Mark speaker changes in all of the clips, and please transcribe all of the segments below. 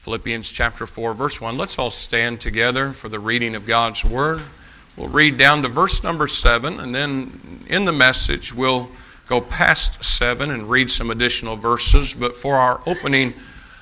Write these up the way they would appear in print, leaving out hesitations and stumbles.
Speaker 1: Philippians chapter 4, verse 1. Let's all stand together for the reading of God's Word. We'll read down to verse number 7, and then in the message we'll go past 7 and read some additional verses. But for our opening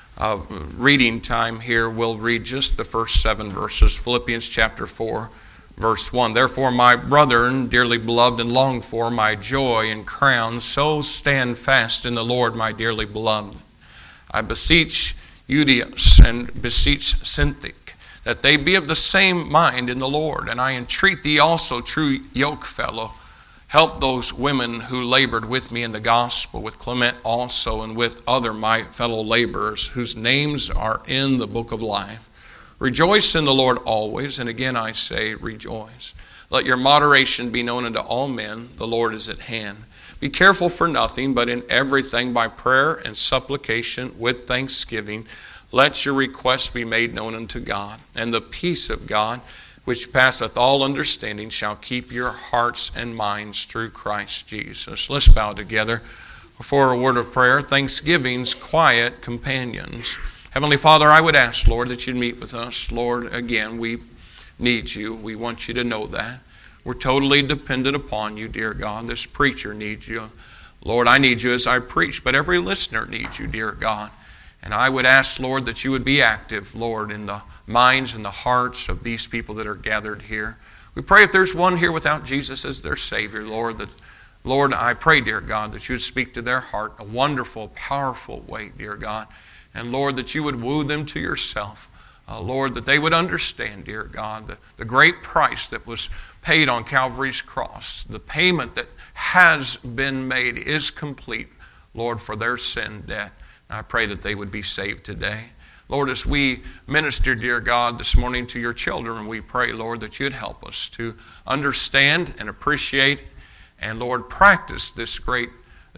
Speaker 1: reading time here, we'll read just the first 7 verses. Philippians chapter 4, verse 1. Therefore, my brethren, dearly beloved and longed for, my joy and crown, so stand fast in the Lord, my dearly beloved. I beseech Euodias and beseech Syntyche, that they be of the same mind in the Lord. And I entreat thee also, true yokefellow, help those women who labored with me in the gospel, with Clement also, and with other my fellow laborers, whose names are in the book of life. Rejoice in the Lord always, and again I say, rejoice. Let your moderation be known unto all men, the Lord is at hand. Be careful for nothing, but in everything by prayer and supplication with thanksgiving, let your requests be made known unto God. And the peace of God, which passeth all understanding, shall keep your hearts and minds through Christ Jesus. Let's bow together for a word of prayer. Thanksgiving's quiet companions. Heavenly Father, I would ask, Lord, that you'd meet with us. Lord, again, we need you. We want you to know that. We're totally dependent upon you, dear God. This preacher needs you. Lord, I need you as I preach, but every listener needs you, dear God. And I would ask, Lord, that you would be active, Lord, in the minds and the hearts of these people that are gathered here. We pray if there's one here without Jesus as their Savior, Lord, Lord, I pray, dear God, that you would speak to their heart in a wonderful, powerful way, dear God. And Lord, that you would woo them to yourself. Lord, that they would understand, dear God, the great price that was paid on Calvary's cross. The payment that has been made is complete, Lord, for their sin debt. And I pray that they would be saved today. Lord, as we minister, dear God, this morning to your children, we pray, Lord, that you'd help us to understand and appreciate and, Lord, practice this great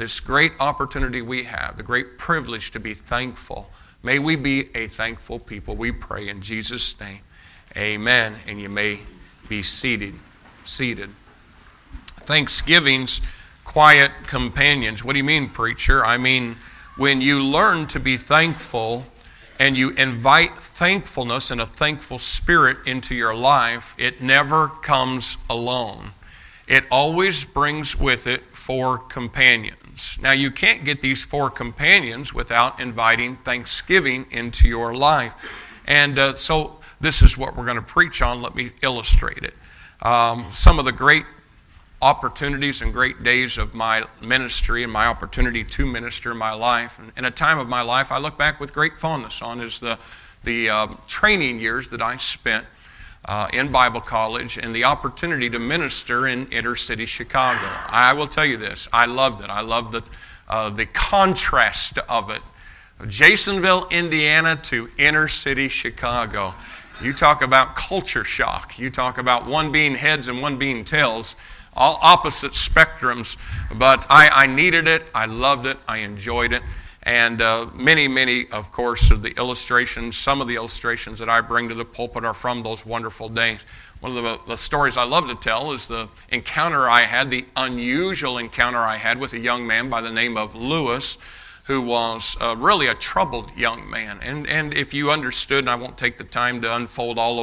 Speaker 1: opportunity we have, the great privilege to be thankful. May we be a thankful people, we pray in Jesus' name. Amen. And you may be seated. Thanksgiving's quiet companions. What do you mean, preacher? I mean, when you learn to be thankful and you invite thankfulness and a thankful spirit into your life, it never comes alone. It always brings with it 4 companions. Now, you can't get these 4 companions without inviting thanksgiving into your life. And so this is what we're going to preach on. Let me illustrate it. Some of the great opportunities and great days of my ministry and my opportunity to minister in my life. And in a time of my life I look back with great fondness on is the training years that I spent in Bible college and the opportunity to minister in inner city Chicago. I will tell you this, I loved it. I loved the contrast of it. Jasonville, Indiana to inner city Chicago. You talk about culture shock. You talk about one being heads and one being tails. All opposite spectrums. But I needed it. I loved it. I enjoyed it. And many, of course, of the illustrations, some of the illustrations that I bring to the pulpit are from those wonderful days. One of the stories I love to tell is the encounter I had, the unusual encounter I had with a young man by the name of Lewis, who was really a troubled young man. And if you understood, and I won't take the time to unfold all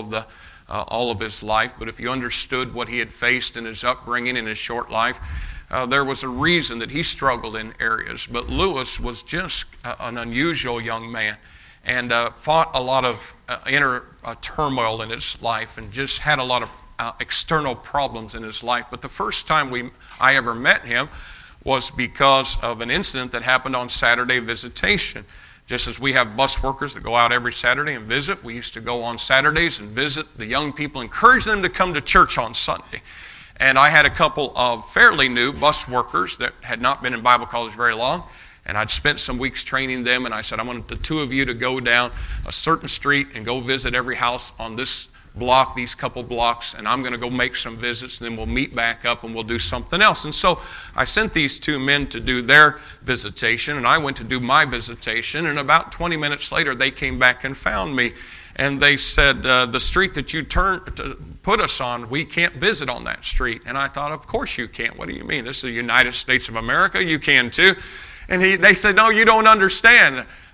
Speaker 1: of his life, but if you understood what he had faced in his upbringing in his short life, there was a reason that he struggled in areas. But Lewis was just an unusual young man and fought a lot of inner turmoil in his life and just had a lot of external problems in his life. But the first time I ever met him was because of an incident that happened on Saturday visitation. Just as we have bus workers that go out every Saturday and visit, we used to go on Saturdays and visit the young people, encourage them to come to church on Sunday. And I had a couple of fairly new bus workers that had not been in Bible college very long, and I'd spent some weeks training them, and I said, I want the 2 of you to go down a certain street and go visit every house on this block, these couple blocks, and I'm going to go make some visits, and then we'll meet back up and we'll do something else. And so I sent these 2 men to do their visitation, and I went to do my visitation, and about 20 minutes later they came back and found me, and they said, the street that you put us on, we can't visit on that street. And I thought, of course you can't. What do you mean? This is the United States of America. You can too. And they said, no, you don't understand.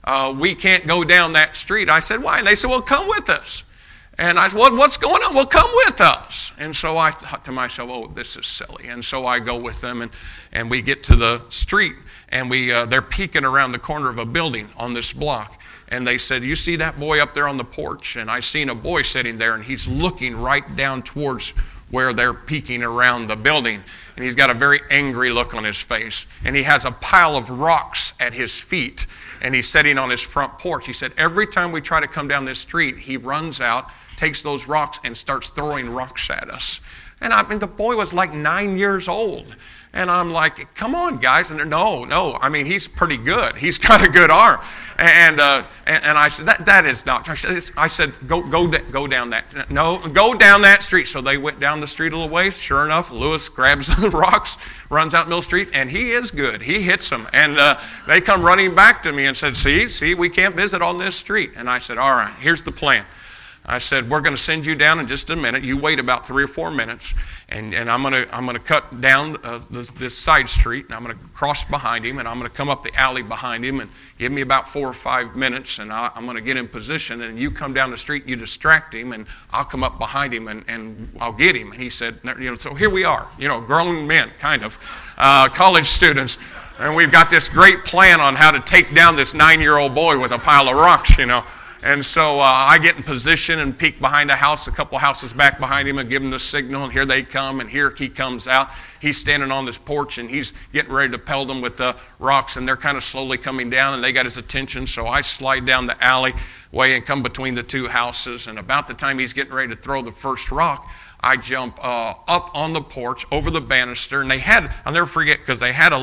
Speaker 1: we can't go down that street. I said, why? And they said, well, come with us. And I said, well, what's going on? Well, come with us. And so I thought to myself, oh, this is silly. And so I go with them, and we get to the street, and they're peeking around the corner of a building on this block. And they said, you see that boy up there on the porch? And I seen a boy sitting there, and he's looking right down towards where they're peeking around the building. And he's got a very angry look on his face. And he has a pile of rocks at his feet. And he's sitting on his front porch. He said, every time we try to come down this street, he runs out, takes those rocks, and starts throwing rocks at us. And I mean, the boy was like 9 years old. And I'm like, come on, guys. And they're, no. I mean, he's pretty good. He's got a good arm. And I said, that is not. I said, go down that. No, go down that street. So they went down the street a little ways. Sure enough, Lewis grabs the rocks, runs out Mill Street, and he is good. He hits them. And they come running back to me and said, see, we can't visit on this street. And I said, all right, here's the plan. I said, we're going to send you down in just a minute. You wait about 3 or 4 minutes, and I'm going to cut down this side street, and I'm going to cross behind him, and I'm going to come up the alley behind him, and give me about 4 or 5 minutes, and I'm going to get in position, and you come down the street, and you distract him, and I'll come up behind him, and I'll get him. And he said, so here we are, grown men, kind of, college students, and we've got this great plan on how to take down this 9-year-old boy with a pile of rocks, And so I get in position and peek behind a house, a couple houses back behind him, and give him the signal, and here they come, and here he comes out. He's standing on this porch, and he's getting ready to pelt them with the rocks, and they're kind of slowly coming down, and they got his attention. So I slide down the alleyway and come between the two houses, and about the time he's getting ready to throw the first rock, I jump up on the porch over the banister, and they had, I'll never forget, because they had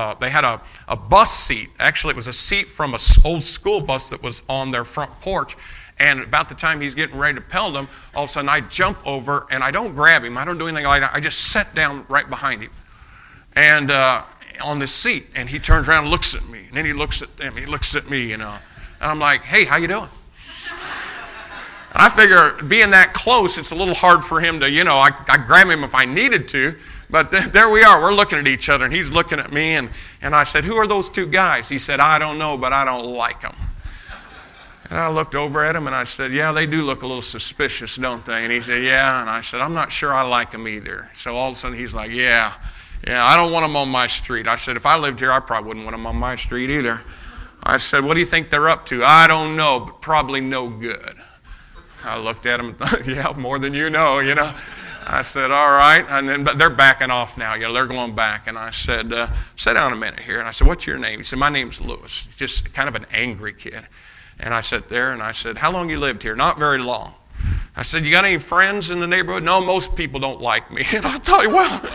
Speaker 1: a bus seat. Actually, it was a seat from an old school bus that was on their front porch. And about the time he's getting ready to pelt them, all of a sudden I jump over, and I don't grab him. I don't do anything like that. I just sit down right behind him, and on this seat. And he turns around and looks at me, and then he looks at them. He looks at me, and I'm like, hey, how you doing? I figure being that close, it's a little hard for him to, I grab him if I needed to. But there we are. We're looking at each other, and he's looking at me. And I said, who are those two guys? He said, I don't know, but I don't like them. And I looked over at him, and I said, yeah, they do look a little suspicious, don't they? And he said, yeah. And I said, I'm not sure I like them either. So all of a sudden, he's like, yeah, I don't want them on my street. I said, if I lived here, I probably wouldn't want them on my street either. I said, what do you think they're up to? I don't know, but probably no good. I looked at him and thought, yeah, more than you know. I said, all right. But they're backing off now. They're going back. And I said, sit down a minute here. And I said, what's your name? He said, my name's Lewis. Just kind of an angry kid. And I sat there and I said, how long you lived here? Not very long. I said, you got any friends in the neighborhood? No, most people don't like me. And I thought,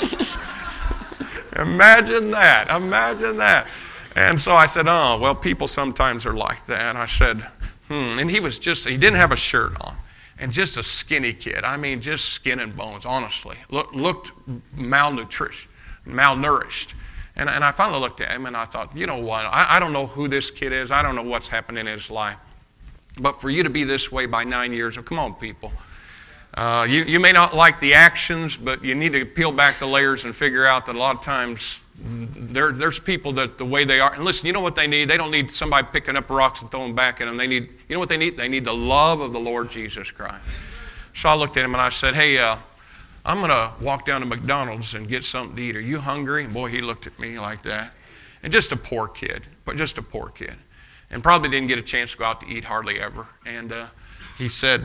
Speaker 1: well, imagine that. And so I said, oh, well, people sometimes are like that. And I said, And he didn't have a shirt on, and just a skinny kid. I mean, just skin and bones, honestly. Looked malnourished. And I finally looked at him, and I thought, you know what? I don't know who this kid is. I don't know what's happened in his life. But for you to be this way by 9 years, come on, people. You may not like the actions, but you need to peel back the layers and figure out that a lot of times there's people that the way they are. And listen, you know what they need? They don't need somebody picking up rocks and throwing back at them. You know what they need? They need the love of the Lord Jesus Christ. So I looked at him and I said, hey, I'm going to walk down to McDonald's and get something to eat. Are you hungry? And boy, he looked at me like that. And just a poor kid. And probably didn't get a chance to go out to eat hardly ever. And he said,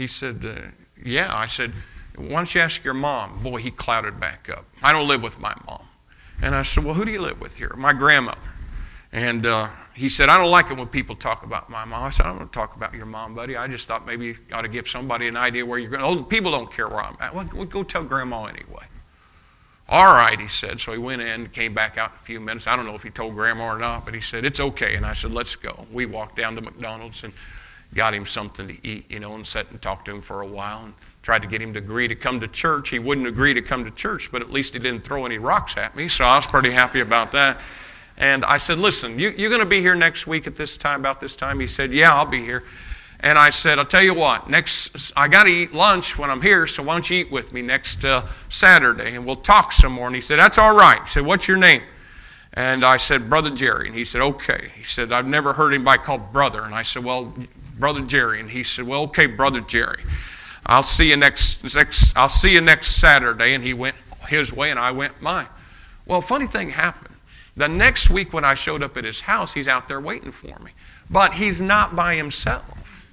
Speaker 1: yeah. I said, why don't you ask your mom? Boy, he clouded back up. I don't live with my mom. And I said, well, who do you live with here? My grandmother. And he said, I don't like it when people talk about my mom. I said, I don't want to talk about your mom, buddy. I just thought maybe you ought to give somebody an idea where you're going. Oh, people don't care where I'm at. Well, go tell Grandma anyway. All right, he said. So he went in, came back out in a few minutes. I don't know if he told Grandma or not, but he said, it's okay. And I said, let's go. We walked down to McDonald's and got him something to eat, and sat and talked to him for a while and tried to get him to agree to come to church. He wouldn't agree to come to church, but at least he didn't throw any rocks at me, so I was pretty happy about that. And I said, listen, you're going to be here next week at this time, about this time? He said, yeah, I'll be here. And I said, I'll tell you what, I got to eat lunch when I'm here, so why don't you eat with me next Saturday, and we'll talk some more. And he said, that's all right. He said, what's your name? And I said, Brother Jerry. And he said, okay. He said, I've never heard anybody called brother. And I said, well, Brother Jerry. And he said, well, okay, Brother Jerry. I'll see you next Saturday. And he went his way and I went mine. Well, funny thing happened. The next week when I showed up at his house, he's out there waiting for me. But he's not by himself.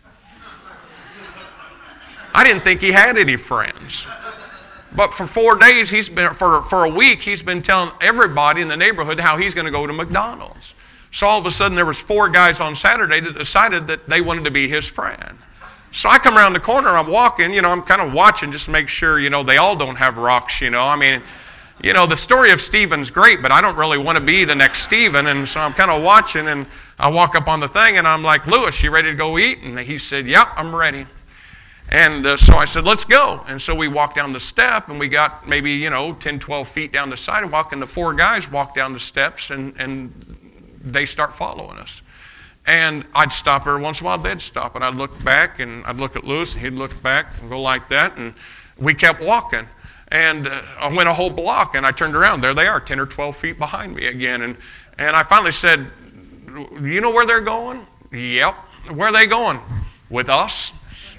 Speaker 1: I didn't think he had any friends. But for 4 days, for a week, he's been telling everybody in the neighborhood how he's going to go to McDonald's. So all of a sudden, there was 4 guys on Saturday that decided that they wanted to be his friend. So I come around the corner, I'm walking, I'm kind of watching just to make sure, they all don't have rocks, I mean, the story of Stephen's great, but I don't really want to be the next Stephen. And so I'm kind of watching, and I walk up on the thing, and I'm like, Lewis, you ready to go eat? And he said, yeah, I'm ready. And so I said, let's go. And so we walked down the step, and we got maybe, 10, 12 feet down the sidewalk, and the 4 guys walk down the steps, and they start following us. And I'd stop every once in a while, they'd stop, and I'd look back, and I'd look at Lewis, and he'd look back and go like that, and we kept walking. And I went a whole block, and I turned around. There they are, 10 or 12 feet behind me again. And I finally said, you know where they're going? Yep. Where are they going? With us.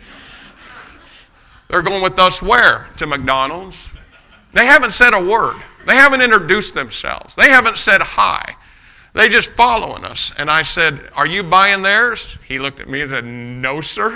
Speaker 1: They're going with us where? To McDonald's. They haven't said a word. They haven't introduced themselves. They haven't said hi. They're just following us. And I said, are you buying theirs? He looked at me and said, no, sir.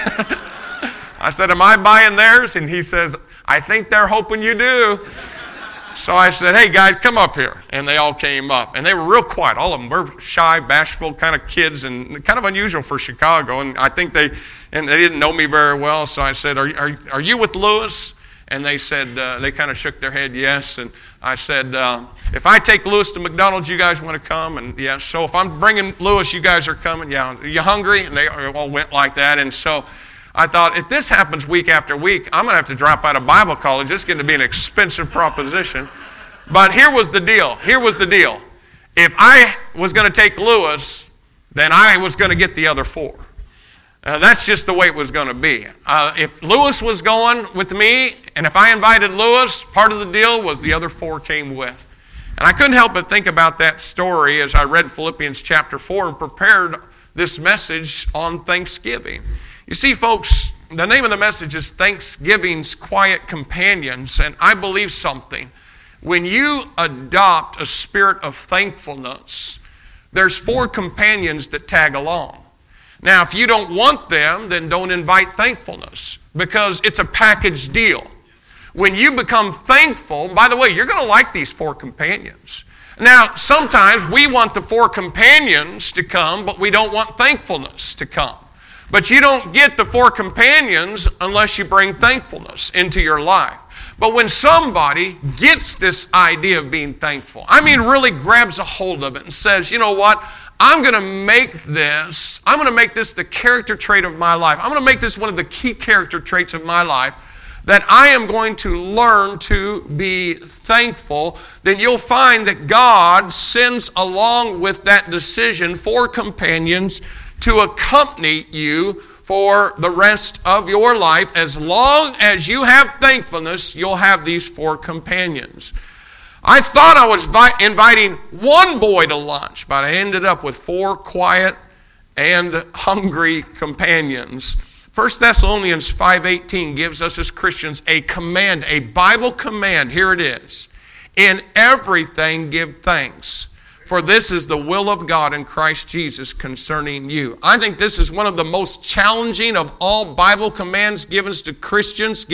Speaker 1: I said, am I buying theirs? And he says, I think they're hoping you do. So I said, hey, guys, come up here. And they all came up. And they were real quiet. All of them were shy, bashful kind of kids and kind of unusual for Chicago. And I think they didn't know me very well. So I said, are you with Lewis? And they said, they kind of shook their head, yes. And I said, if I take Lewis to McDonald's, you guys want to come? And yes. So if I'm bringing Lewis, you guys are coming? Yeah. Are you hungry? And they all went like that. And so I thought, if this happens week after week, I'm going to have to drop out of Bible college. It's going to be an expensive proposition. But here was the deal. If I was going to take Lewis, then I was going to get the other 4. That's just the way it was going to be. If Lewis was going with me, and if I invited Lewis, part of the deal was the other 4 came with. And I couldn't help but think about that story as I read Philippians chapter 4 and prepared this message on Thanksgiving. You see, folks, the name of the message is Thanksgiving's Quiet Companions, and I believe something. When you adopt a spirit of thankfulness, there's 4 companions that tag along. Now, if you don't want them, then don't invite thankfulness, because it's a package deal. When you become thankful, by the way, you're going to like these 4 companions. Now, sometimes we want the 4 companions to come, but we don't want thankfulness to come. But you don't get the 4 companions unless you bring thankfulness into your life. But when somebody gets this idea of being thankful, really grabs a hold of it and says, you know what, I'm going to make this the character trait of my life. I'm going to make this one of the key character traits of my life, that I am going to learn to be thankful, then you'll find that God sends along with that decision 4 companions to accompany you for the rest of your life. As long as you have thankfulness, you'll have these 4 companions. I thought I was inviting 1 boy to lunch, but I ended up with 4 quiet and hungry companions. 1 Thessalonians 5:18 gives us as Christians a command, a Bible command. Here it is. In everything give thanks, for this is the will of God in Christ Jesus concerning you. I think this is one of the most challenging of all Bible commands given to Christians,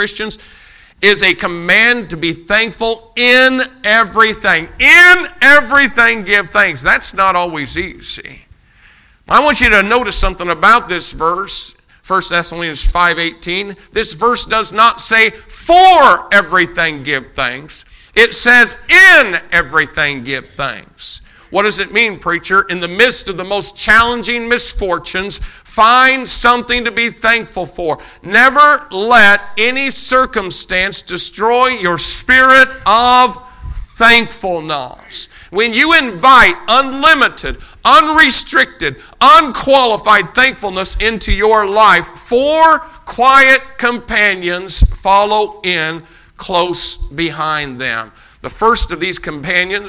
Speaker 1: is a command to be thankful in everything. In everything give thanks. That's not always easy. I want you to notice something about this verse, 1 Thessalonians 5:18. This verse does not say for everything give thanks. It says, in everything give thanks. What does it mean, preacher? In the midst of the most challenging misfortunes, find something to be thankful for. Never let any circumstance destroy your spirit of thankfulness. When you invite unlimited, unrestricted, unqualified thankfulness into your life, 4 quiet companions follow in close behind them. The first of these companions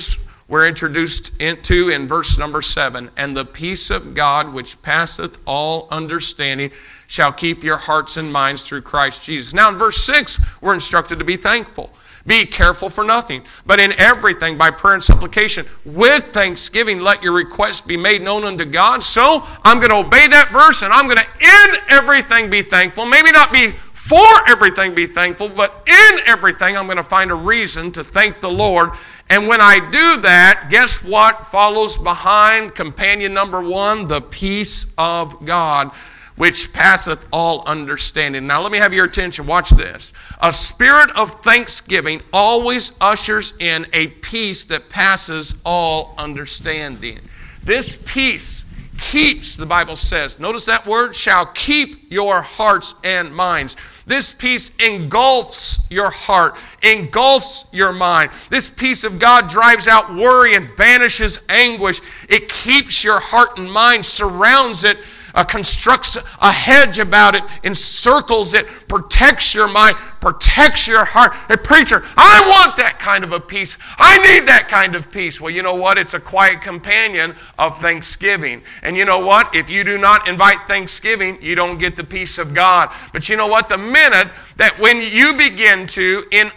Speaker 1: we're introduced into in verse number 7. And the peace of God, which passeth all understanding, shall keep your hearts and minds through Christ Jesus. Now in verse 6, we're instructed to be thankful. Be careful for nothing, but in everything by prayer and supplication, with thanksgiving, let your requests be made known unto God. So I'm going to obey that verse, and I'm going to in everything be thankful. Maybe not be for everything be thankful, but in everything I'm going to find a reason to thank the Lord. And when I do that, guess what follows behind companion number 1? The peace of God, which passeth all understanding. Now let me have your attention. Watch this. A spirit of thanksgiving always ushers in a peace that passes all understanding. This peace keeps, the Bible says, notice that word, shall keep your hearts and minds. This peace engulfs your heart, engulfs your mind. This peace of God drives out worry and banishes anguish. It keeps your heart and mind, surrounds it, constructs a hedge about it, encircles it, protects your mind, protects your heart. Hey, preacher, I want that kind of a peace. I need that kind of peace. Well, you know what? It's a quiet companion of thanksgiving. And you know what? If you do not invite thanksgiving, you don't get the peace of God. But you know what? The minute that when you begin to, in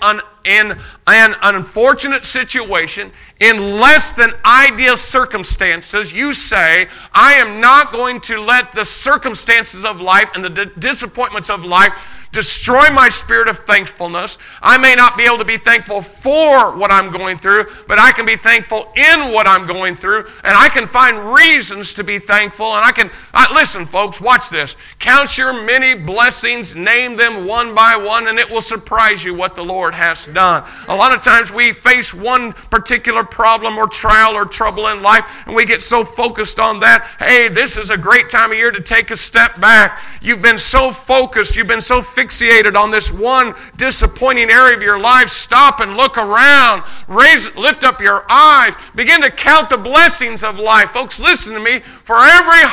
Speaker 1: an unfortunate situation, in less than ideal circumstances, you say, I am not going to let the circumstances of life and the disappointments of life destroy my spirit of thankfulness. I may not be able to be thankful for what I'm going through, but I can be thankful in what I'm going through, and I can find reasons to be thankful, and listen, folks, watch this. Count your many blessings, name them one by one, and it will surprise you what the Lord has done. A lot of times we face one particular problem or trial or trouble in life, and we get so focused on that. Hey, this is a great time of year to take a step back. You've been so focused, you've been so fixated on this one disappointing area of your life. Stop and look around. Lift up your eyes. Begin to count the blessings of life. Folks, listen to me. For every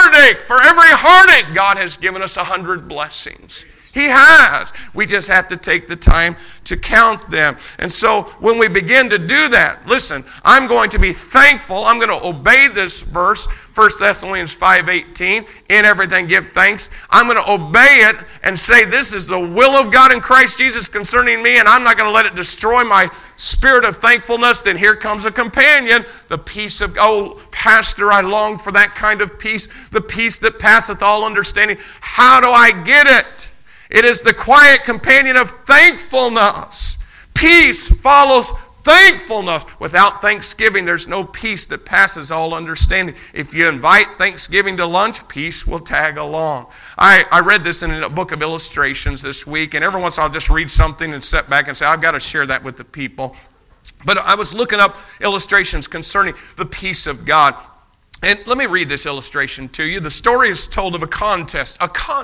Speaker 1: heartache, God has given us 100 blessings. He has. We just have to take the time to count them. And so when we begin to do that, listen, I'm going to be thankful. I'm going to obey this verse, 1 Thessalonians 5:18, in everything give thanks. I'm going to obey it and say this is the will of God in Christ Jesus concerning me, and I'm not going to let it destroy my spirit of thankfulness. Then here comes a companion, the peace of, oh, Pastor, I long for that kind of peace, the peace that passeth all understanding. How do I get it? It is the quiet companion of thankfulness. Peace follows thankfulness. Without thanksgiving, there's no peace that passes all understanding. If you invite thanksgiving to lunch, peace will tag along. I read this in a book of illustrations this week, and every once in a while I'll just read something and sit back and say, I've got to share that with the people. But I was looking up illustrations concerning the peace of God. And let me read this illustration to you. The story is told of a contest.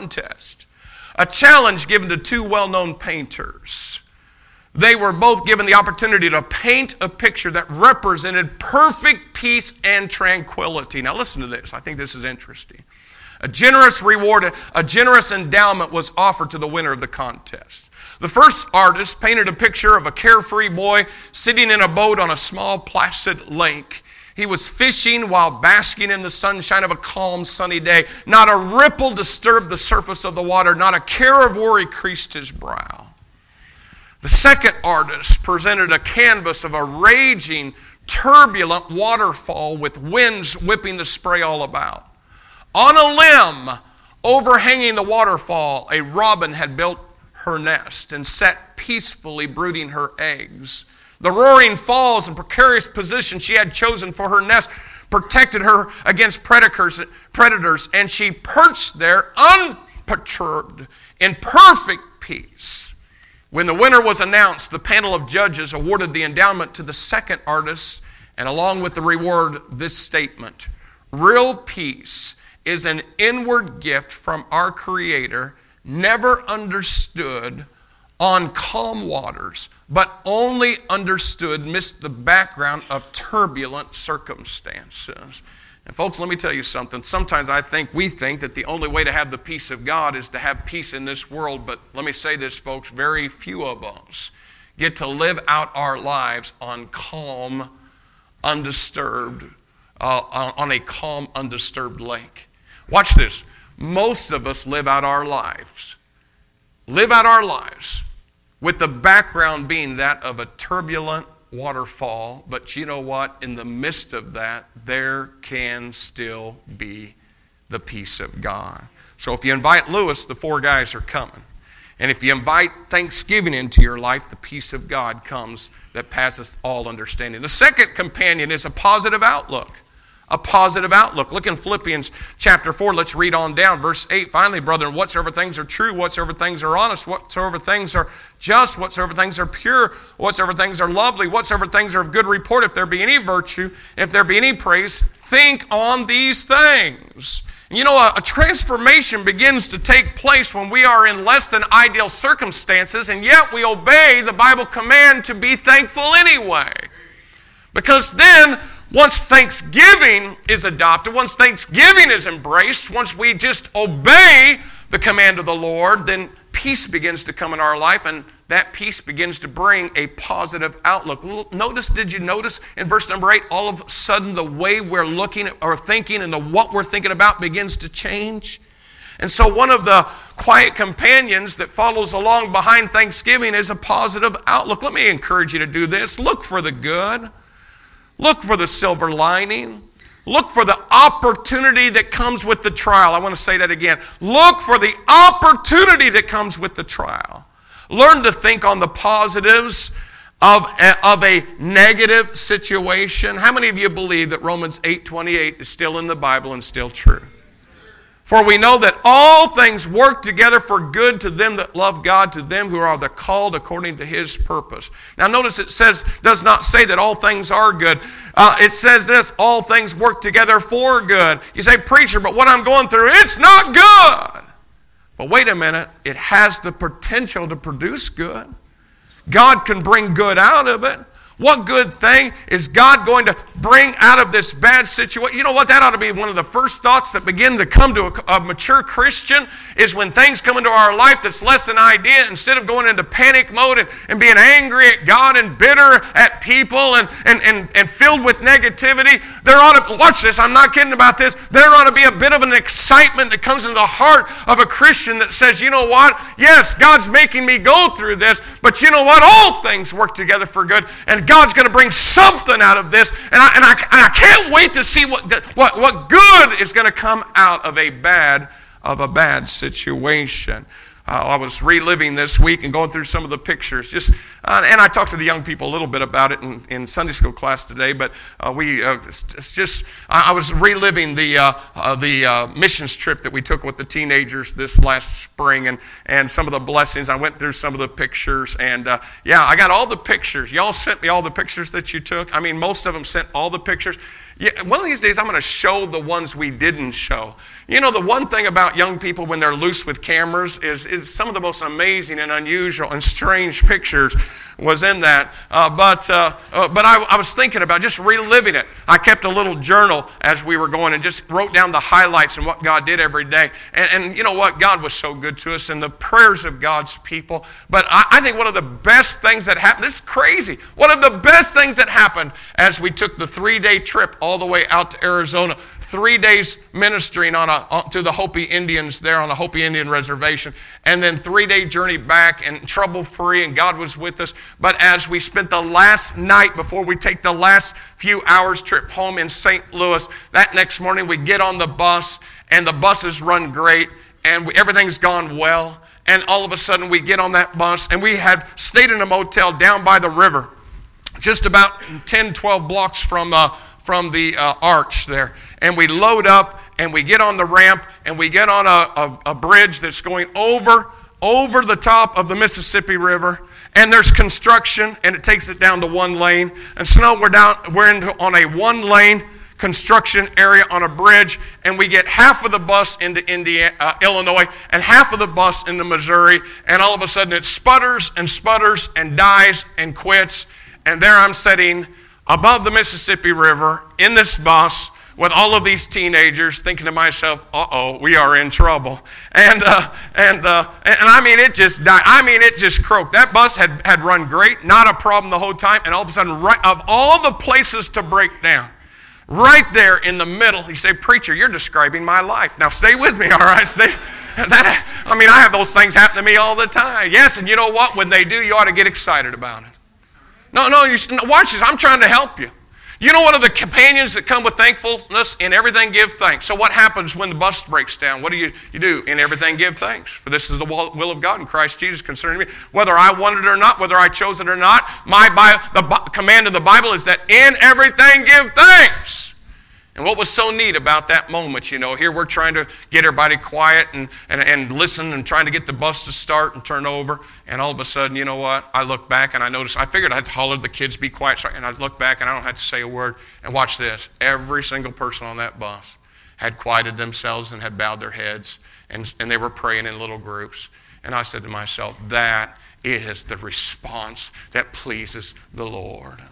Speaker 1: A challenge given to two well-known painters. They were both given the opportunity to paint a picture that represented perfect peace and tranquility. Now listen to this. I think this is interesting. A generous reward, a generous endowment was offered to the winner of the contest. The first artist painted a picture of a carefree boy sitting in a boat on a small placid lake. He was fishing while basking in the sunshine of a calm, sunny day. Not a ripple disturbed the surface of the water. Not a care of worry creased his brow. The second artist presented a canvas of a raging, turbulent waterfall with winds whipping the spray all about. On a limb overhanging the waterfall, a robin had built her nest and sat peacefully brooding her eggs. The roaring falls and precarious position she had chosen for her nest protected her against predators, and she perched there unperturbed in perfect peace. When the winner was announced, the panel of judges awarded the endowment to the second artist, and along with the reward, this statement: real peace is an inward gift from our Creator, never understood on calm waters, but only understood amidst the background of turbulent circumstances. And folks, let me tell you something. Sometimes we think that the only way to have the peace of God is to have peace in this world. But let me say this, folks, very few of us get to live out our lives on calm, undisturbed, on a calm, undisturbed lake. Watch this. Most of us live out our lives with the background being that of a turbulent waterfall. But you know what? In the midst of that, there can still be the peace of God. So if you invite Lewis, the 4 guys are coming. And if you invite thanksgiving into your life, the peace of God comes that passeth all understanding. The second companion is a positive outlook. A positive outlook. Look in Philippians chapter 4. Let's read on down. Verse 8. Finally, brethren, whatsoever things are true, whatsoever things are honest, whatsoever things are just, whatsoever things are pure, whatsoever things are lovely, whatsoever things are of good report, if there be any virtue, if there be any praise, think on these things. You know, a transformation begins to take place when we are in less than ideal circumstances, and yet we obey the Bible command to be thankful anyway. Because then, once thanksgiving is adopted, once thanksgiving is embraced, once we just obey the command of the Lord, then peace begins to come in our life, and that peace begins to bring a positive outlook. Did you notice in verse number 8, all of a sudden the way we're looking at or thinking and what we're thinking about begins to change? And so one of the quiet companions that follows along behind thanksgiving is a positive outlook. Let me encourage you to do this. Look for the good. Look for the silver lining. Look for the opportunity that comes with the trial. I want to say that again. Look for the opportunity that comes with the trial. Learn to think on the positives of a negative situation. How many of you believe that Romans 8:28 is still in the Bible and still true? For we know that all things work together for good to them that love God, to them who are the called according to His purpose. Now notice it does not say that all things are good. It says this, all things work together for good. You say, preacher, but what I'm going through, it's not good. But wait a minute, it has the potential to produce good. God can bring good out of it. What good thing is God going to bring out of this bad situation? You know what? That ought to be one of the first thoughts that begin to come to a mature Christian is when things come into our life that's less than ideal, instead of going into panic mode and being angry at God and bitter at people and filled with negativity, there ought to, watch this, I'm not kidding about this, there ought to be a bit of an excitement that comes into the heart of a Christian that says, you know what? Yes, God's making me go through this, but you know what? All things work together for good, and God's going to bring something out of this, and I can't wait to see what good is going to come out of a bad situation. I was reliving this week and going through some of the pictures. And I talked to the young people a little bit about it in Sunday school class today. But I was reliving the missions trip that we took with the teenagers this last spring, and some of the blessings. I went through some of the pictures, and I got all the pictures. Y'all sent me all the pictures that you took. I mean, most of them sent all the pictures. Yeah, one of these days I'm going to show the ones we didn't show. You know, the one thing about young people when they're loose with cameras is some of the most amazing and unusual and strange pictures was in that. But I was thinking about just reliving it. I kept a little journal as we were going and just wrote down the highlights and what God did every day. And you know what? God was so good to us and the prayers of God's people. But I think one of the best things that happened, this is crazy, one of the best things that happened as we took the 3-day trip all the way out to Arizona, 3 days ministering to the Hopi Indians there on the Hopi Indian reservation, and then 3-day journey back and trouble-free, and God was with us. But as we spent the last night before we take the last few hours trip home in St. Louis, that next morning we get on the bus, and the buses run great, and everything's gone well. And all of a sudden we get on that bus, and we had stayed in a motel down by the river, just about 10, 12 blocks from the arch there. And we load up and we get on the ramp and we get on a bridge that's going over the top of the Mississippi River. And there's construction and it takes it down to 1 lane. And so now we're on a 1-lane construction area on a bridge, and we get half of the bus into Illinois and half of the bus into Missouri. And all of a sudden it sputters and dies and quits. And there I'm sitting above the Mississippi River in this bus with all of these teenagers, thinking to myself, uh-oh, we are in trouble. And I mean, it just died. I mean, it just croaked. That bus had run great, not a problem the whole time, and all of a sudden, right, of all the places to break down, right there in the middle, you say, preacher, you're describing my life. Now, stay with me, all right? I have those things happen to me all the time. Yes, and you know what? When they do, you ought to get excited about it. No, watch this. I'm trying to help you. You know one of the companions that come with thankfulness? In everything give thanks. So what happens when the bus breaks down? What do you do? In everything give thanks. For this is the will of God in Christ Jesus concerning me. Whether I wanted it or not, whether I chose it or not, the command of the Bible is that in everything give thanks. And what was so neat about that moment, here we're trying to get everybody quiet and listen and trying to get the bus to start and turn over. And all of a sudden, you know what? I look back and I noticed, I figured I'd holler at the kids, be quiet. And I look back and I don't have to say a word. And watch this. Every single person on that bus had quieted themselves and had bowed their heads. And they were praying in little groups. And I said to myself, that is the response that pleases the Lord.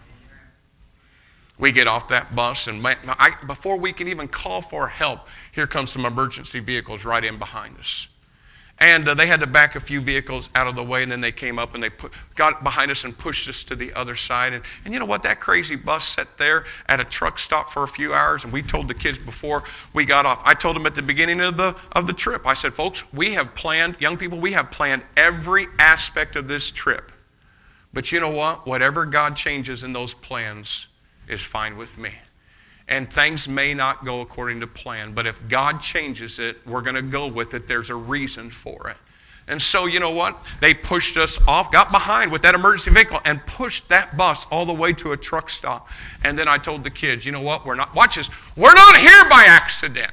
Speaker 1: We get off that bus, and before we can even call for help, here comes some emergency vehicles right in behind us. And they had to back a few vehicles out of the way, and then they came up and they got behind us and pushed us to the other side. And you know what? That crazy bus sat there at a truck stop for a few hours, and we told the kids before we got off. I told them at the beginning of the trip, I said, folks, we have planned every aspect of this trip. But you know what? Whatever God changes in those plans is fine with me. And things may not go according to plan, but if God changes it, we're going to go with it. There's a reason for it. And so, you know what? They pushed us off, got behind with that emergency vehicle, and pushed that bus all the way to a truck stop. And then I told the kids, you know what? We're not here by accident.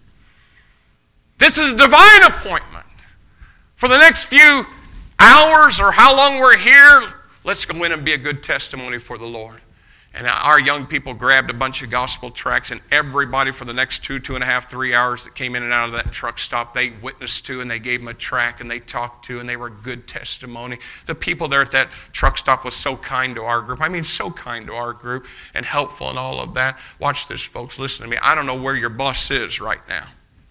Speaker 1: This is a divine appointment. For the next few hours or how long we're here, let's go in and be a good testimony for the Lord. And our young people grabbed a bunch of gospel tracts, and everybody for the next 2.5, 3 hours that came in and out of that truck stop, they witnessed to, and they gave them a tract, and they talked to, and they were good testimony. The people there at that truck stop was so kind to our group. I mean, so kind to our group and helpful and all of that. Watch this, folks. Listen to me. I don't know where your bus is right now.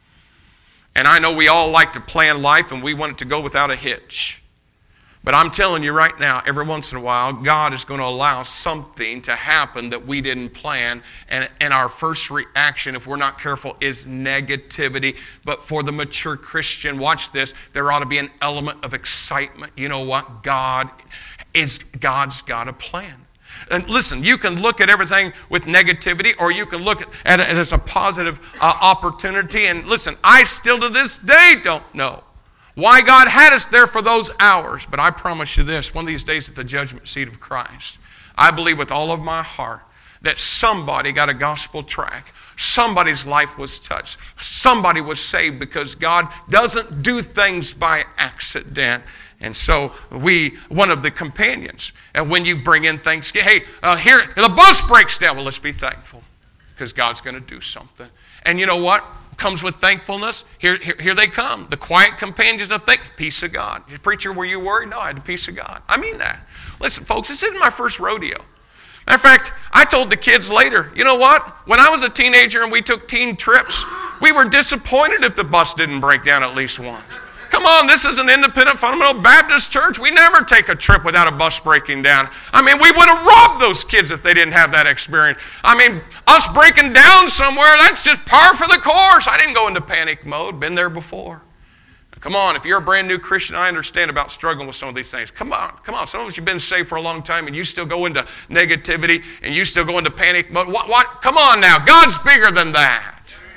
Speaker 1: And I know we all like to plan life, and we want it to go without a hitch. But I'm telling you right now, every once in a while, God is going to allow something to happen that we didn't plan. And our first reaction, if we're not careful, is negativity. But for the mature Christian, watch this, there ought to be an element of excitement. You know what? God's got a plan. And listen, you can look at everything with negativity, or you can look at it as a positive opportunity. And listen, I still to this day don't know why God had us there for those hours. But I promise you this, one of these days at the judgment seat of Christ, I believe with all of my heart that somebody got a gospel tract. Somebody's life was touched. Somebody was saved, because God doesn't do things by accident. And so one of the companions, and when you bring in Thanksgiving, hey, here, the bus breaks down. Well, let's be thankful, because God's going to do something. And you know what comes with thankfulness? Here they come. The quiet companions of peace of God. Preacher, were you worried? No, I had the peace of God. I mean that. Listen, folks, this isn't my first rodeo. Matter of fact, I told the kids later, you know what? When I was a teenager and we took teen trips, we were disappointed if the bus didn't break down at least once. Come on, this is an independent fundamental Baptist church. We never take a trip without a bus breaking down. I mean, we would have robbed those kids if they didn't have that experience. I mean, us breaking down somewhere, that's just par for the course. I didn't go into panic mode. Been there before. Come on, if you're a brand new Christian, I understand about struggling with some of these things. Come on. Some of us, you've been saved for a long time, and you still go into negativity, and you still go into panic mode. What? Come on now. God's bigger than that.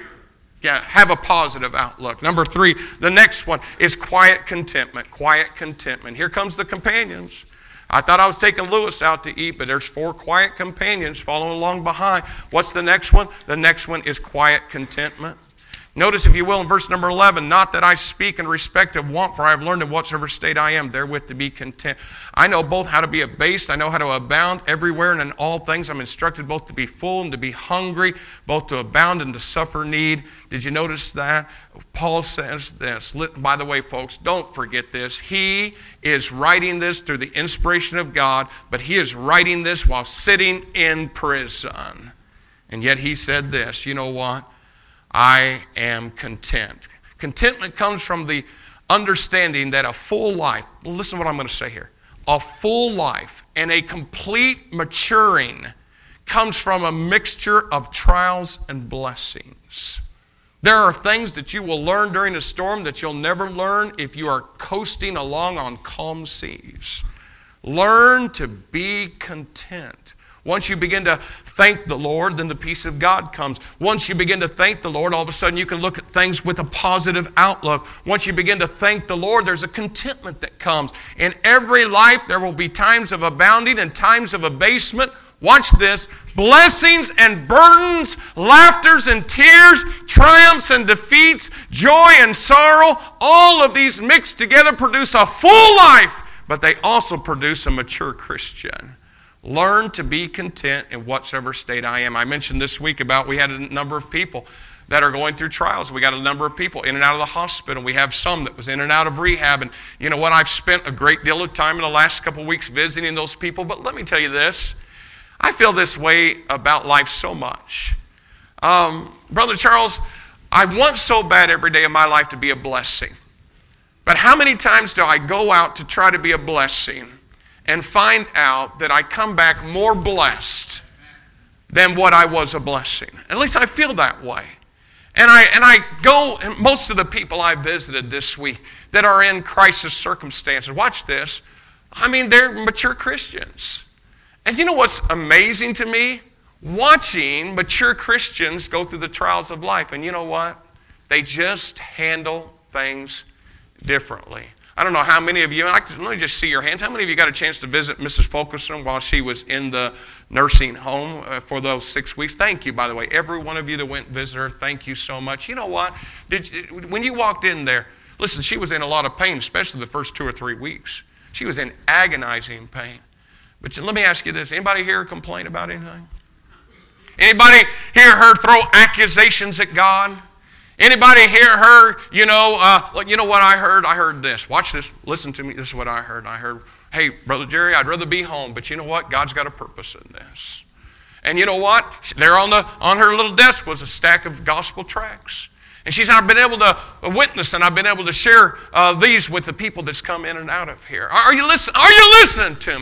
Speaker 1: Yeah, have a positive outlook. Number 3, the next one is quiet contentment. Quiet contentment. Here comes the companions. I thought I was taking Lewis out to eat, but there's 4 quiet companions following along behind. What's the next one? The next one is quiet contentment. Notice, if you will, in verse number 11, not that I speak in respect of want, for I have learned in whatsoever state I am, therewith to be content. I know both how to be abased, I know how to abound everywhere and in all things. I'm instructed both to be full and to be hungry, both to abound and to suffer need. Did you notice that? Paul says this. By the way, folks, don't forget this. He is writing this through the inspiration of God, but he is writing this while sitting in prison. And yet he said this, you know what? I am content. Contentment comes from the understanding that a full life, listen to what I'm going to say here, a full life and a complete maturing comes from a mixture of trials and blessings. There are things that you will learn during a storm that you'll never learn if you are coasting along on calm seas. Learn to be content. Once you begin to thank the Lord, then the peace of God comes. Once you begin to thank the Lord, all of a sudden you can look at things with a positive outlook. Once you begin to thank the Lord, there's a contentment that comes. In every life, there will be times of abounding and times of abasement. Watch this. Blessings and burdens, laughters and tears, triumphs and defeats, joy and sorrow, all of these mixed together produce a full life, but they also produce a mature Christian. Learn to be content in whatsoever state I am. I mentioned this week about we had a number of people that are going through trials. We got a number of people in and out of the hospital. We have some that was in and out of rehab. And you know what? I've spent a great deal of time in the last couple of weeks visiting those people. But let me tell you this. I feel this way about life so much. Brother Charles, I want so bad every day of my life to be a blessing. But how many times do I go out to try to be a blessing and find out that I come back more blessed than what I was a blessing? At least I feel that way. And I go, and most of the people I visited this week that are in crisis circumstances, watch this, I mean, they're mature Christians. And you know what's amazing to me? Watching mature Christians go through the trials of life. And you know what? They just handle things differently. I don't know how many of you, let me just see your hands. How many of you got a chance to visit Mrs. Fulkerson while she was in the nursing home for those 6 weeks? Thank you, by the way. Every one of you that went and visited her, thank you so much. You know what? When you walked in there, listen, she was in a lot of pain, especially the first 2 or 3 weeks. She was in agonizing pain. But let me ask you this. Anybody here complain about anything? Anybody hear her throw accusations at God? Anybody hear her, you know what I heard? I heard this. Watch this. Listen to me. This is what I heard. I heard, hey, Brother Jerry, I'd rather be home, but you know what? God's got a purpose in this. And you know what? There on her little desk was a stack of gospel tracts. And she said, I've been able to witness and I've been able to share these with the people that's come in and out of here. Are you listening to me?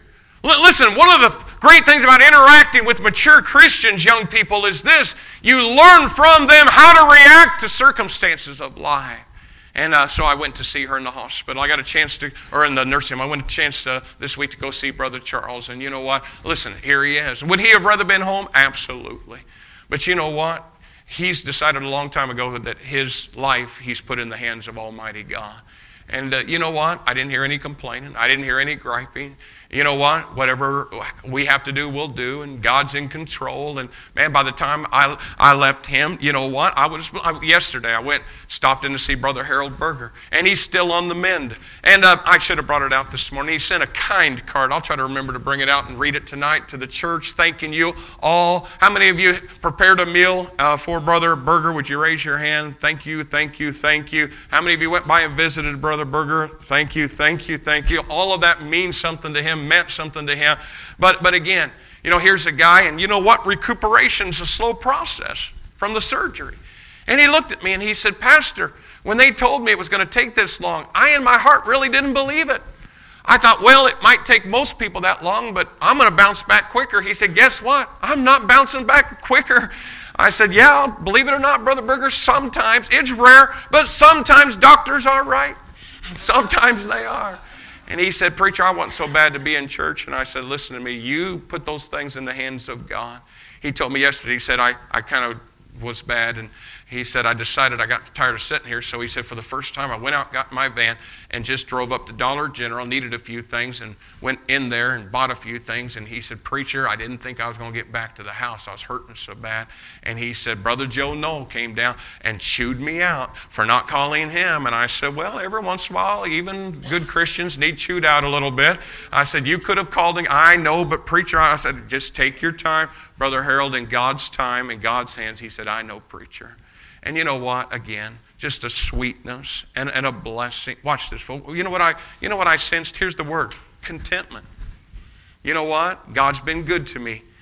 Speaker 1: Listen, one of the great things about interacting with mature Christians, young people, is this. You learn from them how to react to circumstances of life. And so I went to see her in the hospital. I got a chance or in the nursing home. I went a chance this week to go see Brother Charles. And you know what? Listen, here he is. Would he have rather been home? Absolutely. But you know what? He's decided a long time ago that his life he's put in the hands of Almighty God. And you know what? I didn't hear any complaining. I didn't hear any griping. You know what? Whatever we have to do, we'll do. And God's in control. And man, by the time I left him, you know what? Yesterday I stopped in to see Brother Harold Berger. And he's still on the mend. And I should have brought it out this morning. He sent a kind card. I'll try to remember to bring it out and read it tonight to the church, thanking you all. How many of you prepared a meal for Brother Berger? Would you raise your hand? Thank you, thank you, thank you. How many of you went by and visited Brother Berger? Thank you, thank you, thank you. All of that means something to him, meant something to him. But again, you know, here's a guy, and you know what? Recuperation's a slow process from the surgery. And he looked at me and he said, Pastor, when they told me it was going to take this long, I in my heart really didn't believe it. I thought, well, it might take most people that long, but I'm going to bounce back quicker. He said, guess what? I'm not bouncing back quicker. I said, yeah, believe it or not, Brother Berger, sometimes, it's rare, but sometimes doctors are right. Sometimes they are. And he said, Preacher, I want so bad to be in church. And I said, listen to me, you put those things in the hands of God. He told me yesterday, he said, I kind of was bad. And he said, I decided I got tired of sitting here. So he said, for the first time, I went out, got in my van, and just drove up to Dollar General, needed a few things, and went in there and bought a few things. And he said, Preacher, I didn't think I was going to get back to the house. I was hurting so bad. And he said, Brother Joe Knoll came down and chewed me out for not calling him. And I said, well, every once in a while, even good Christians need chewed out a little bit. I said, you could have called him. I know, but Preacher, I said, just take your time. Brother Harold, in God's time, in God's hands, he said, I know, Preacher. And you know what? Again, just a sweetness and a blessing. Watch this, folks. You know what I sensed? Here's the word, contentment. You know what? God's been good to me.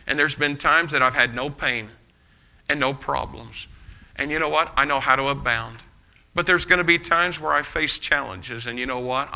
Speaker 1: And there's been times that I've had no pain and no problems. And you know what? I know how to abound. But there's going to be times where I face challenges. And you know what?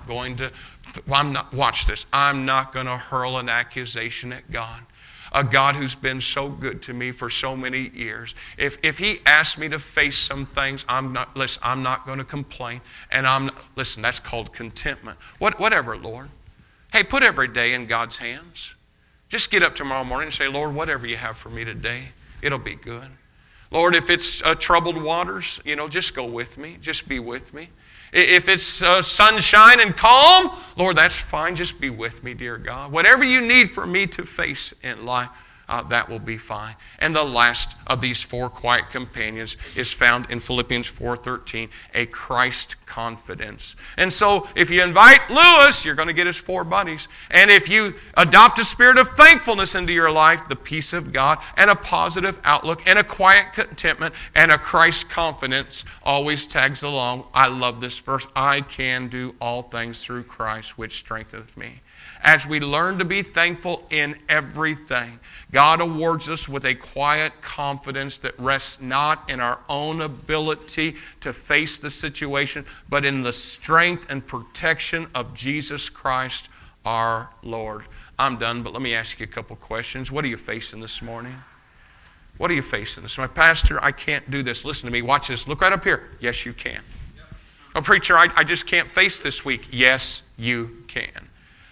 Speaker 1: Watch this. I'm not going to hurl an accusation at God. A God who's been so good to me for so many years. If he asks me to face some things, I'm not going to complain. And that's called contentment. Whatever, Lord. Hey, put every day in God's hands. Just get up tomorrow morning and say, Lord, whatever you have for me today, it'll be good. Lord, if it's troubled waters, just go with me. Just be with me. If it's sunshine and calm, Lord, that's fine. Just be with me, dear God. Whatever you need for me to face in life, that will be fine. And the last of these 4 quiet companions is found in Philippians 4:13, a Christ confidence. And so if you invite Lewis, you're going to get his 4 buddies. And if you adopt a spirit of thankfulness into your life, the peace of God and a positive outlook and a quiet contentment and a Christ confidence always tags along. I love this verse. I can do all things through Christ, which strengtheneth me. As we learn to be thankful in everything, God awards us with a quiet confidence that rests not in our own ability to face the situation, but in the strength and protection of Jesus Christ our Lord. I'm done, but let me ask you a couple questions. What are you facing this morning? What are you facing this morning? Pastor, I can't do this. Listen to me. Watch this. Look right up here. Yes, you can. Oh, preacher, I just can't face this week. Yes, you can.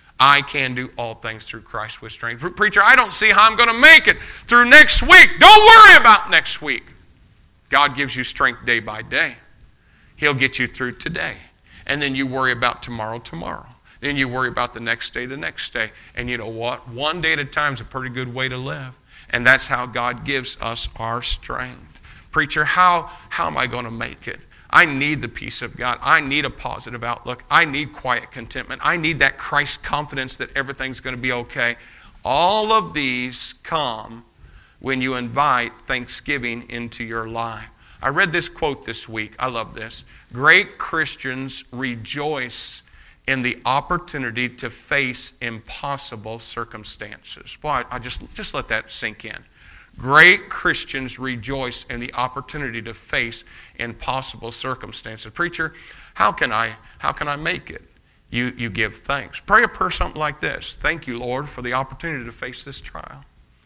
Speaker 1: I can do all things through Christ with strength. Preacher, I don't see how I'm going to make it through next week. Don't worry about next week. God gives you strength day by day. He'll get you through today. And then you worry about tomorrow. Then you worry about the next day. And you know what? One day at a time is a pretty good way to live. And that's how God gives us our strength. Preacher, how am I going to make it? I need the peace of God. I need a positive outlook. I need quiet contentment. I need that Christ confidence that everything's going to be okay. All of these come when you invite thanksgiving into your life. I read this quote this week. I love this. Great Christians rejoice in the opportunity to face impossible circumstances. Boy, I just let that sink in. Great Christians rejoice in the opportunity to face impossible circumstances. Preacher, how can I make it? You give thanks. Pray a prayer something like this. Thank you, Lord, for the opportunity to face this trial.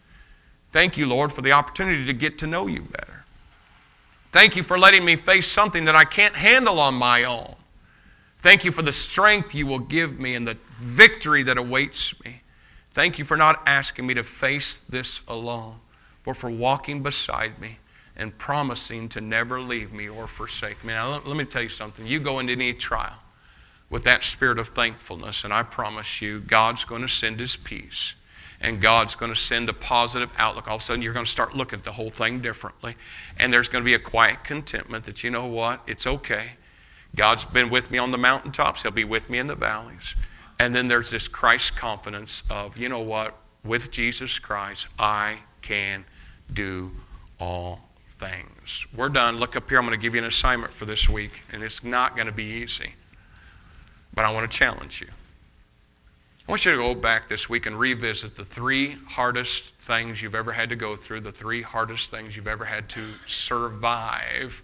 Speaker 1: Thank you, Lord, for the opportunity to get to know you better. Thank you for letting me face something that I can't handle on my own. Thank you for the strength you will give me and the victory that awaits me. Thank you for not asking me to face this alone, but for walking beside me and promising to never leave me or forsake me. Now, let me tell you something. You go into any trial with that spirit of thankfulness, and I promise you, God's going to send His peace, and God's going to send a positive outlook. All of a sudden, you're going to start looking at the whole thing differently, and there's going to be a quiet contentment that, you know what, it's okay. God's been with me on the mountaintops. He'll be with me in the valleys. And then there's this Christ confidence of, you know what, with Jesus Christ, I can do all things. We're done. Look up here. I'm going to give you an assignment for this week, and it's not going to be easy. But I want to challenge you. I want you to go back this week and revisit the 3 hardest things you've ever had to go through, the 3 hardest things you've ever had to survive.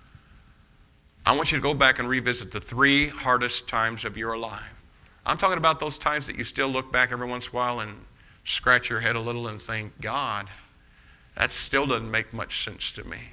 Speaker 1: I want you to go back and revisit the 3 hardest times of your life. I'm talking about those times that you still look back every once in a while and scratch your head a little and think, God, that still doesn't make much sense to me.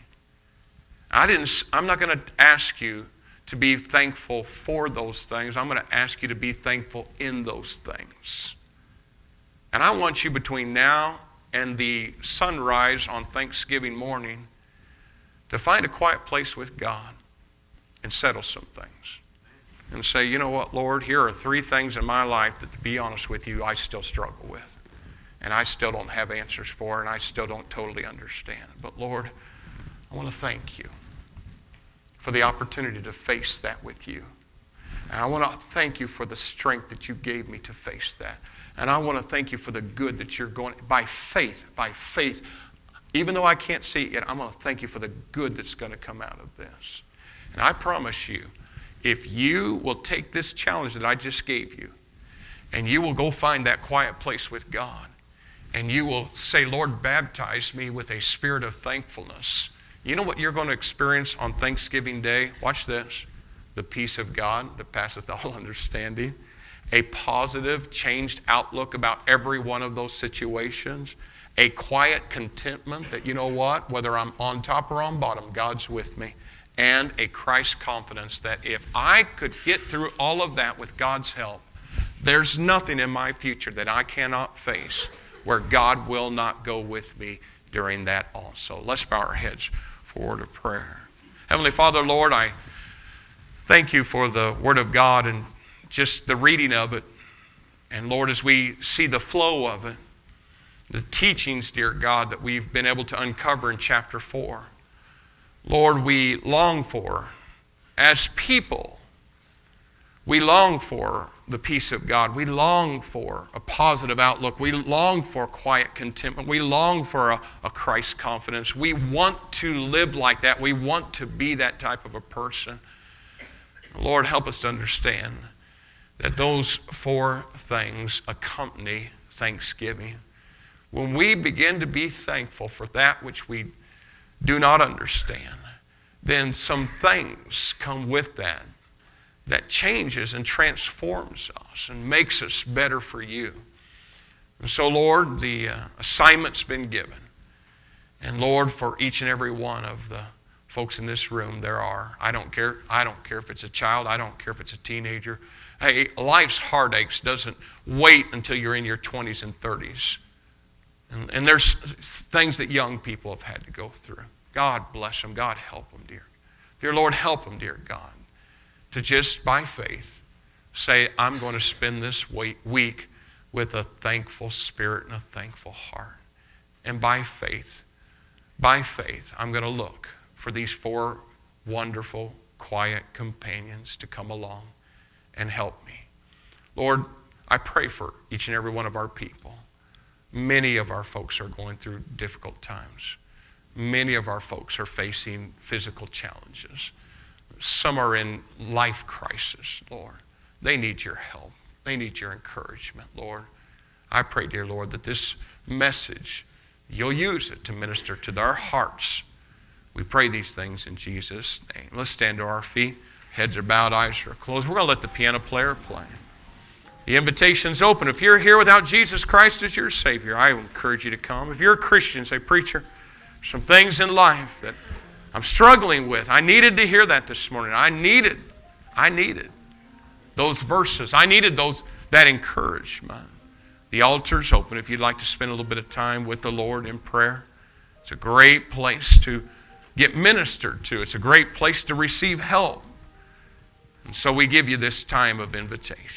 Speaker 1: I'm not going to ask you to be thankful for those things. I'm going to ask you to be thankful in those things. And I want you between now and the sunrise on Thanksgiving morning to find a quiet place with God and settle some things. And say, you know what, Lord, here are 3 things in my life that, to be honest with you, I still struggle with. And I still don't have answers for, and I still don't totally understand. But Lord, I want to thank you for the opportunity to face that with you. And I want to thank you for the strength that you gave me to face that. And I want to thank you for the good that you're going, by faith, even though I can't see it yet, I'm going to thank you for the good that's going to come out of this. And I promise you, if you will take this challenge that I just gave you, and you will go find that quiet place with God, and you will say, Lord, baptize me with a spirit of thankfulness. You know what you're going to experience on Thanksgiving Day? Watch this. The peace of God that passeth all understanding. A positive, changed outlook about every one of those situations. A quiet contentment that, you know what, whether I'm on top or on bottom, God's with me. And a Christ confidence that if I could get through all of that with God's help, there's nothing in my future that I cannot face where God will not go with me during that also. Let's bow our heads for a word of prayer. Heavenly Father, Lord, I thank you for the Word of God and just the reading of it. And Lord, as we see the flow of it, the teachings, dear God, that we've been able to uncover in chapter 4. Lord, we long for, as people, we long for the peace of God. We long for a positive outlook. We long for quiet contentment. We long for a Christ confidence. We want to live like that. We want to be that type of a person. Lord, help us to understand that those 4 things accompany thanksgiving. When we begin to be thankful for that which we do not understand, then some things come with that changes and transforms us and makes us better for you. And so, Lord, the assignment's been given. And Lord, for each and every one of the folks in this room, I don't care if it's a child, I don't care if it's a teenager. Hey, life's heartaches doesn't wait until you're in your 20s and 30s. And there's things that young people have had to go through. God bless them. God help them, dear. Dear Lord, help them, dear God, to just by faith say, I'm going to spend this week with a thankful spirit and a thankful heart. And by faith, I'm going to look for these 4 wonderful, quiet companions to come along and help me. Lord, I pray for each and every one of our people. Many of our folks are going through difficult times. Many of our folks are facing physical challenges. Some are in life crisis, Lord. They need your help. They need your encouragement, Lord. I pray, dear Lord, that this message, you'll use it to minister to their hearts. We pray these things in Jesus' name. Let's stand to our feet. Heads are bowed, eyes are closed. We're going to let the piano player play. The invitation's open. If you're here without Jesus Christ as your Savior, I encourage you to come. If you're a Christian, say, preacher, some things in life that I'm struggling with. I needed to hear that this morning. I needed those verses. I needed that encouragement. The altar's open if you'd like to spend a little bit of time with the Lord in prayer. It's a great place to get ministered to. It's a great place to receive help. And so we give you this time of invitation.